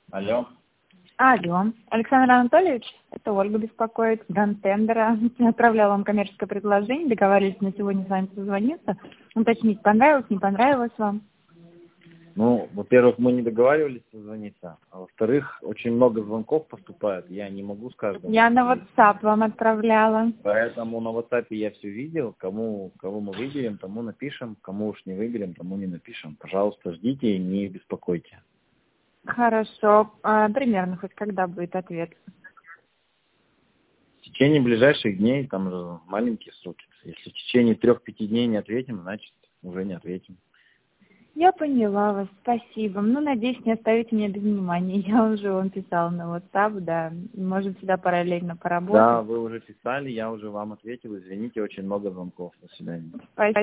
Алло. Алло, Александр Анатольевич, это Ольга беспокоит, бренд тендера. Отправляла вам коммерческое предложение, договорились на сегодня с вами созвониться, уточнить, понравилось, не понравилось вам. Ну, во-первых, мы не договаривались созвониться, а во-вторых, очень много звонков поступает, я не могу с каждым. Я на WhatsApp вам отправляла. Поэтому на WhatsApp я все видел, кого мы выберем, тому напишем, кому уж не выберем, тому не напишем. Пожалуйста, ждите и не беспокойте. Хорошо, примерно хоть когда будет ответ? В течение ближайших дней, там же маленькие сроки. Если в течение 3-5 дней не ответим, значит уже не ответим. Я поняла вас, спасибо. Ну, надеюсь, не оставите меня без внимания. Я уже вам писала на WhatsApp, да. Можем сюда параллельно поработать. Да, вы уже писали, я уже вам ответил. Извините, очень много звонков. До свидания. Спасибо.